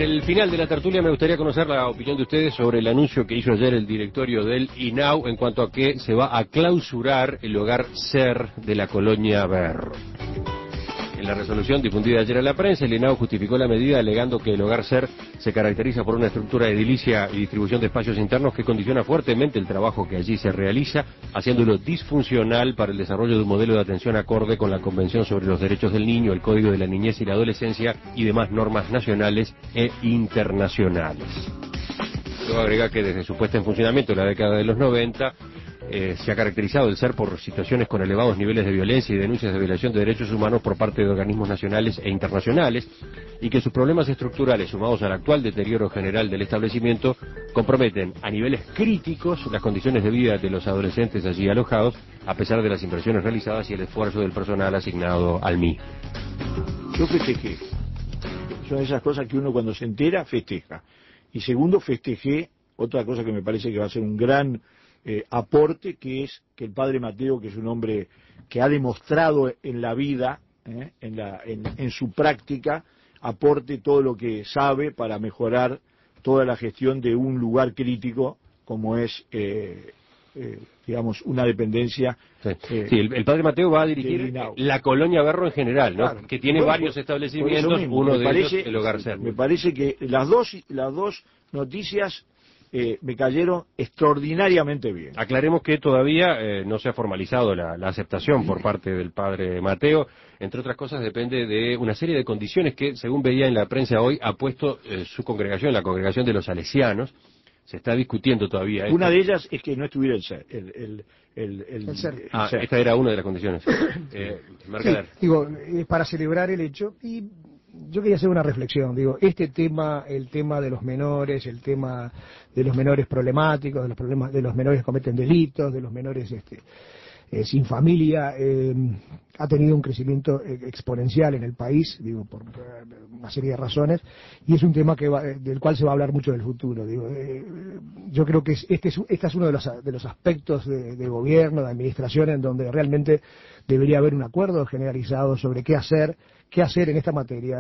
En el final de la tertulia me gustaría conocer la opinión de ustedes sobre el anuncio que hizo ayer el directorio del INAU en cuanto a que se va a clausurar el hogar SER de la colonia Berro. En la resolución difundida ayer a la prensa, el INAU justificó la medida alegando que el hogar SER se caracteriza por una estructura edilicia y distribución de espacios internos que condiciona fuertemente el trabajo que allí se realiza, haciéndolo disfuncional para el desarrollo de un modelo de atención acorde con la Convención sobre los Derechos del Niño, el Código de la Niñez y la Adolescencia y demás normas nacionales e internacionales. Luego agrega que desde su puesta en funcionamiento en la década de los 90, se ha caracterizado el SER por situaciones con elevados niveles de violencia y denuncias de violación de derechos humanos por parte de organismos nacionales e internacionales, y que sus problemas estructurales, sumados al actual deterioro general del establecimiento, comprometen a niveles críticos las condiciones de vida de los adolescentes allí alojados, a pesar de las inversiones realizadas y el esfuerzo del personal asignado al MI. Yo festejé. Son esas cosas que uno cuando se entera festeja. Y segundo, festejé otra cosa que me parece que va a ser un gran aporte, que es que el padre Mateo, que es un hombre que ha demostrado en la vida, en su práctica, aporte todo lo que sabe para mejorar toda la gestión de un lugar crítico como es, digamos, una dependencia. Sí, el padre Mateo va a dirigir la colonia Berro en general, ¿no? Claro, que tiene varios establecimientos, mismo, uno de ellos el hogar SER. Me parece que las dos noticias me cayeron extraordinariamente bien. Aclaremos que todavía no se ha formalizado la aceptación por parte del padre Mateo. Entre otras cosas depende de una serie de condiciones que, según veía en la prensa hoy, ha puesto su congregación, la congregación de los salesianos. Se está discutiendo todavía. Una de ellas es que no estuviera el SER. El SER. Esta era una de las condiciones. Sí, digo, para celebrar el hecho. Y yo quería hacer una reflexión, digo, este tema, el tema de los menores, el tema de los menores problemáticos, de los problemas de los menores que cometen delitos, de los menores sin familia, ha tenido un crecimiento exponencial en el país, digo, por una serie de razones, y es un tema del cual se va a hablar mucho en el futuro. Digo, yo creo que este es uno de los aspectos de gobierno, de administración, en donde realmente debería haber un acuerdo generalizado sobre qué hacer en esta materia,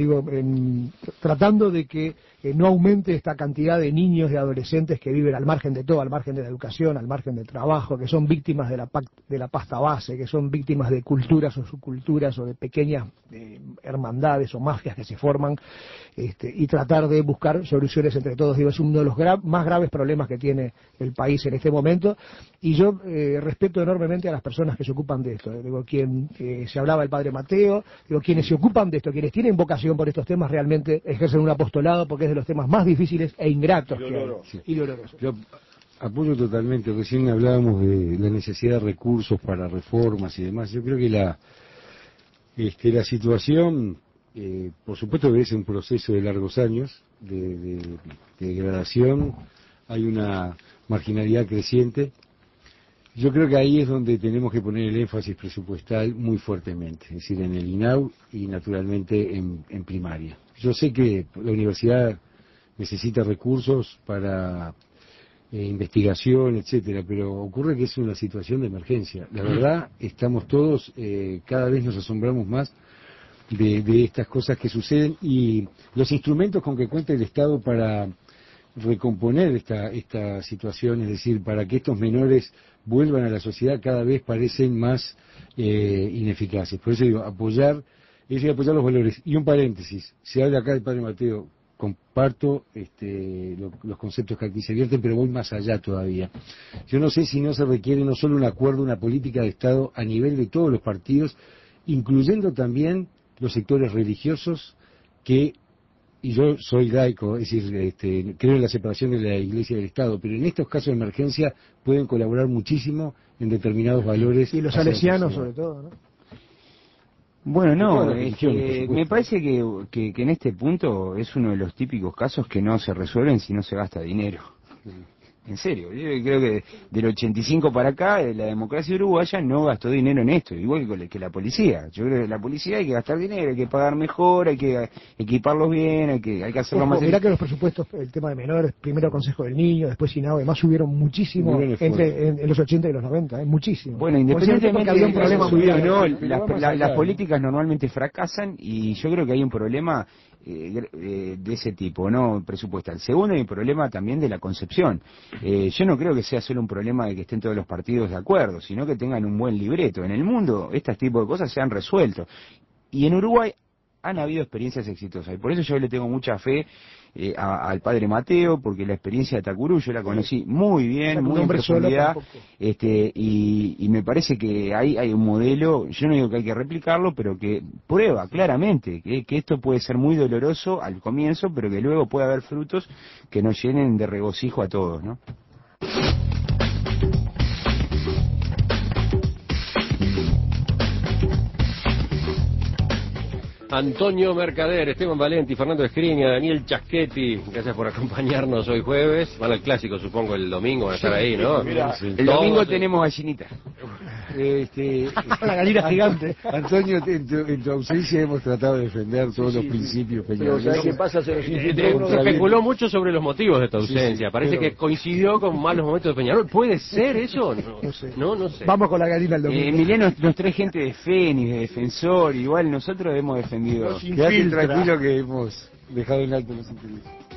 tratando de que no aumente esta cantidad de niños y adolescentes que viven al margen de todo, al margen de la educación, al margen del trabajo, que son víctimas de la pasta base, que son víctimas de culturas o subculturas o de pequeñas hermandades o mafias que se forman, y tratar de buscar soluciones entre todos. Digo, es uno de los más graves problemas que tiene el país en este momento, y yo respeto enormemente a las personas que se ocupan de esto. Digo, se hablaba del padre Mateo, digo, quienes se ocupan de esto, quienes tienen vocación por estos temas, realmente ejercen un apostolado, porque es de los temas más difíciles e ingratos y dolorosos. Yo apoyo totalmente. Recién hablábamos de la necesidad de recursos para reformas y demás. Yo creo que la situación, por supuesto que es un proceso de largos años de degradación, hay una marginalidad creciente. Yo creo que ahí es donde tenemos que poner el énfasis presupuestal muy fuertemente, es decir, en el INAU y naturalmente en primaria. Yo sé que la universidad necesita recursos para investigación, etcétera, pero ocurre que es una situación de emergencia. La verdad, estamos todos, cada vez nos asombramos más de estas cosas que suceden, y los instrumentos con que cuenta el Estado para recomponer esta situación, es decir, para que estos menores vuelvan a la sociedad, cada vez parecen más ineficaces. Por eso digo, apoyar los valores. Y un paréntesis, se habla acá del padre Mateo, comparto los conceptos que aquí se vierten, pero voy más allá todavía. Yo no sé si no se requiere no solo un acuerdo, una política de Estado a nivel de todos los partidos, incluyendo también los sectores religiosos y yo soy laico, es decir, creo en la separación de la Iglesia y del Estado, pero en estos casos de emergencia pueden colaborar muchísimo en determinados valores. Y los salesianos sobre todo, ¿no? Bueno, no, me parece que en este punto es uno de los típicos casos que no se resuelven si no se gasta dinero. En serio, yo creo que del 85 para acá la democracia uruguaya no gastó dinero en esto, igual que la policía. Yo creo que la policía hay que gastar dinero, hay que pagar mejor, hay que equiparlos bien, hay que hacerlo más... Mirá que los presupuestos, el tema de menores, primero Consejo del Niño, después SINAO, además subieron muchísimo en los 80 y los 90, muchísimo. Bueno, independientemente había un problema las políticas normalmente fracasan, y yo creo que hay un problema de ese tipo, no presupuestal. Segundo, hay un problema también de la concepción. Yo no creo que sea solo un problema de que estén todos los partidos de acuerdo, sino que tengan un buen libreto. En el mundo, este tipo de cosas se han resuelto. Y en Uruguay han habido experiencias exitosas. Y por eso yo le tengo mucha fe al padre Mateo, porque la experiencia de Tacurú yo la conocí muy bien, muy en profundidad, y me parece que hay un modelo, yo no digo que hay que replicarlo, pero que prueba claramente que esto puede ser muy doloroso al comienzo, pero que luego puede haber frutos que nos llenen de regocijo a todos, ¿no? Antonio Mercader, Esteban Valenti, Fernando Escriña, Daniel Chaschetti, gracias por acompañarnos hoy jueves. Van al clásico, supongo, el domingo, van a estar ahí, ¿no? Mira, el domingo tenemos gallinita. La gallina gigante. Antonio, en tu ausencia hemos tratado de defender todos los principios pero ¿sabes qué pasa? Se especuló mucho sobre los motivos de tu ausencia. Parece que coincidió con malos momentos de Peñarol. ¿Puede ser eso? No sé. No sé. Vamos con la gallina el domingo. Emiliano nos trae gente de Fénix, de Defensor, igual nosotros hemos defendido. Quédate tranquilo que hemos dejado en alto los intereses.